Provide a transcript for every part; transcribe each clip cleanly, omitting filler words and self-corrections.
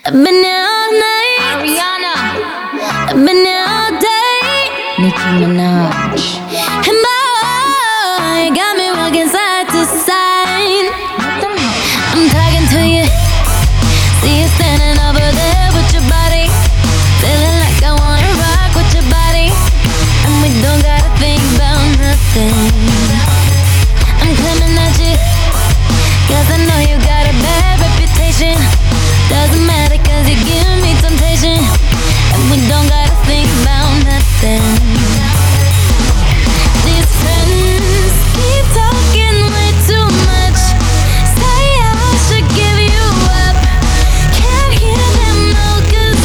I've been here all night. Ariana. I've been here all day. Nicki Minaj. And boy, you got me walking side to side. I'm talking to you. See you standing over there with your body. Feeling like I wanna rock with your body. And we don't gotta think about nothing. I'm coming at you, 'cause I know you got a bad reputation. Doesn't matter 'cause you give me temptation. And we don't gotta think about nothing. These friends keep talking way too much. Say I should give you up. Can't hear them no, 'cause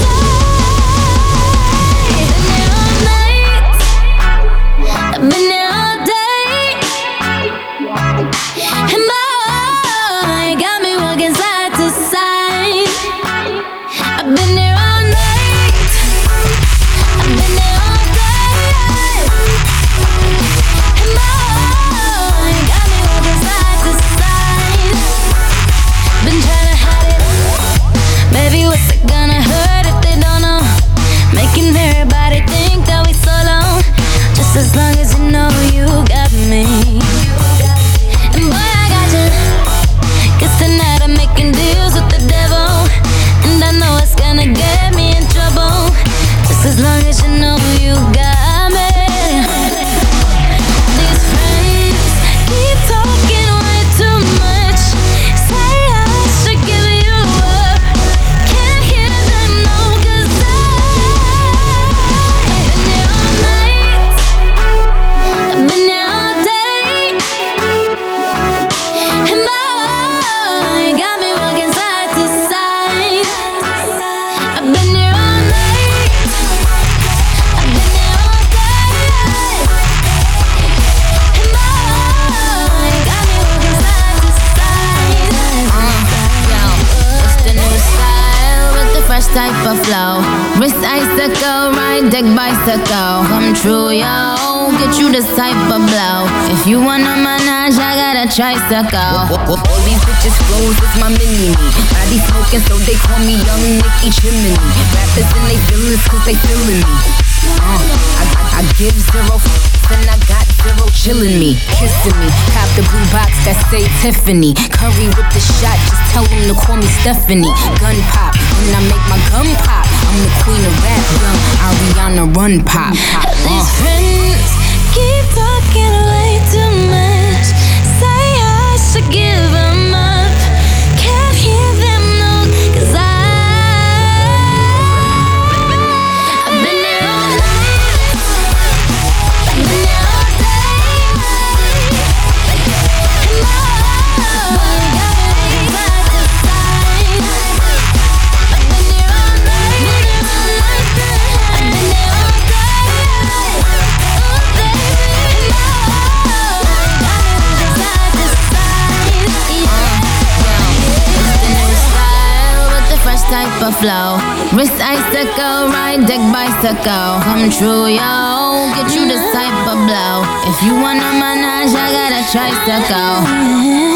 I've been here all night. I've been here all day. And boy, you got me walking side to side. I've been here all night. I've been here all day. And boy, you got me walking side to side. Been trying to hide it. Baby, what's it gonna hurt if they don't know? Making everybody think that we solo. Just as long as you know you got me. And boy, I got you. 'Cause tonight I'm making deals with the devil. And I know it's gonna get me in trouble. Just as long as you know you got me. These friends keep talking way too much. Say I should give you up. Can't hear them no, 'cause I've been here all night. I've been here all day. And boy, you got me walking side to side. I've been here all night. I've been here all day. And boy, you got me walking side to side. Yo, it's the new style with the fresh type of flow. Wrist icicle, ride deck bicycle. Come true, yo. Get you this type of blow. If you wanna manage, I got a tricycle. All these bitches flows is my mini-me. Body smoking, so they call me Young Nicky Chimney. Rappers and they feelings 'cause they feeling me. I give zero and I got zero chillin' me, kissing me. Cop the blue box that say Tiffany. Curry with the shot, just tell them to call me Stephanie. Gun pop, when I make my gun pop. I'm the queen of rap, young Ariana Run Pop. These friends keep talking way too much. Say I should give them up. Can't hear them no, 'cause I've been here all night. I've been here all day. And boy, you got me walking side to side. I've been here all night. I've been here all day. Oh baby, and boy, you got me walking side to side. It's the new style with the fresh type of flow. Wrist icicle, ride deck bicycle. Come true, yo. Get you this type of blow. If you wanna manage, I got a tricycle.